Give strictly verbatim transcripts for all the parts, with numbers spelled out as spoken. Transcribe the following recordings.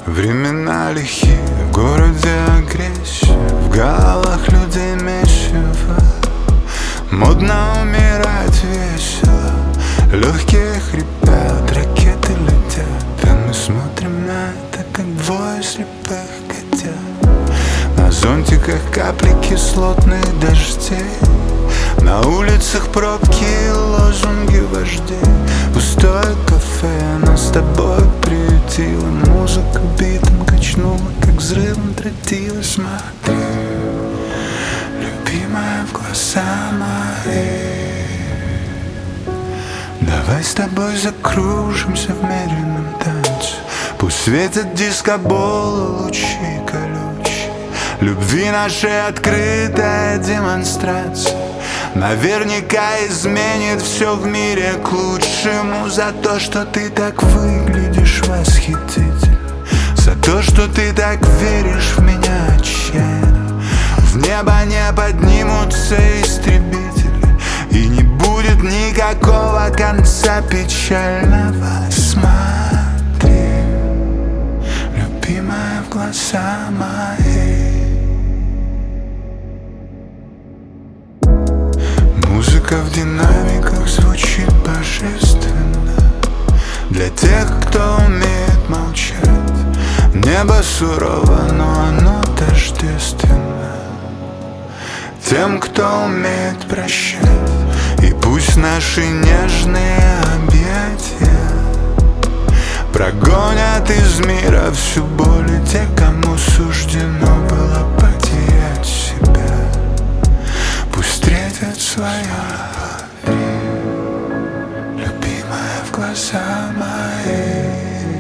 Времена лихие, в городе агрессия, в головах людей месиво. Модно умирать весело, легкие хрипят, ракеты летят, а мы смотрим на это, как двое слепых котят. На зонтиках капли кислотных дождей, на улицах пробки и лозунги вождей. Пустое кафе нас с тобой приютило, музыка битом качнула, как взрывом тротила. Смотри, любимая, в глаза мои, давай с тобой закружимся в медленном танце. Пусть светят дискоболы, лучи колючие, любви нашей открытая демонстрация наверняка изменит все в мире к лучшему. За то, что ты так выглядишь восхитительно, за то, что ты так веришь в меня отчаянно. В небо не поднимутся истребители, и не будет никакого конца печального. Смотри, любимая, в глаза мои. Музыка в динамиках звучит божественно для тех, кто умеет молчать. Небо сурово, но оно тождественно тем, кто умеет прощать. И пусть наши нежные объятия прогонят из мира всю боль, и те, кому суждено было потерять себя, пусть встретят свое любимая, в глаза мои.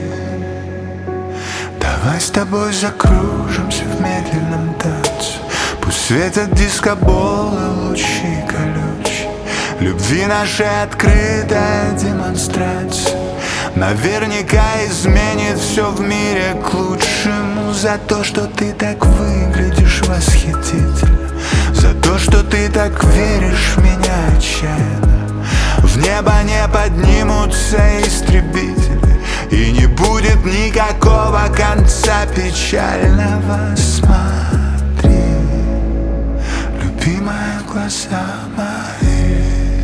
Давай с тобой закружимся в медленном танце. Пусть светят дискоболы, лучи колючие, любви нашей открытая демонстрация наверняка изменит все в мире к лучшему. За то, что ты так выглядишь восхитительно, за то, что ты так веришь в меня отчаянно. В небо не поднимутся истребители, и не будет никакого конца печального. Смотри, любимая, в глаза мои.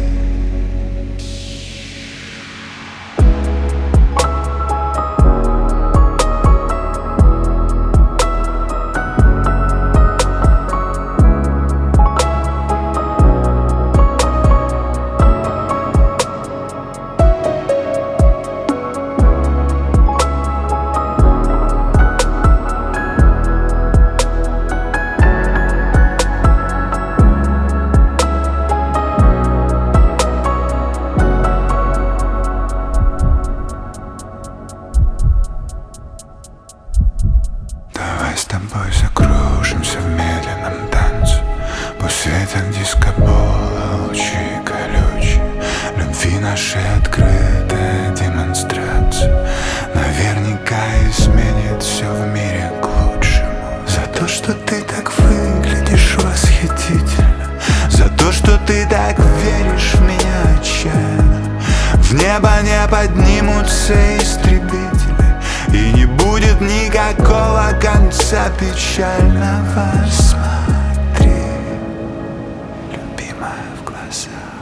Давай с тобой закружимся в медленном танце. Пусть светят дискоболы, лучи колючие, любви нашей открытая демонстрация наверняка изменит все в мире к лучшему. За то, что ты так выглядишь восхитительно, за то, что ты так веришь в меня отчаянно. В небо не поднимутся истребители, и не будет никакого конца печального. Смотри, любимая, в глаза.